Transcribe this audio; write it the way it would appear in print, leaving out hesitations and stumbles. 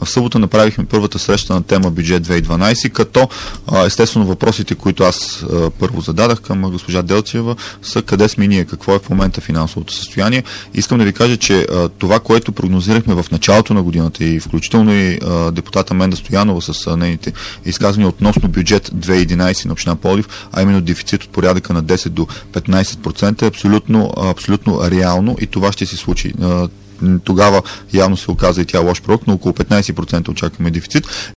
събота направихме първата среща на тема бюджет 2012, като естествено въпросите, които аз първо зададах към госпожа Делчева, са къде сме ние, какво е в момента финансовото състояние. Искам да ви кажа, че това, което прогнозирахме в началото на годината и включително и депутата Менда Стоянова с нейните изказвания относно бюджет 2011 на община Пловдив, а именно дефицит от порядъка на 10 до 15% е абсолютно реално и това ще се случи. Тогава явно се оказа и тя лош пророк, но около 15% очакваме дефицит.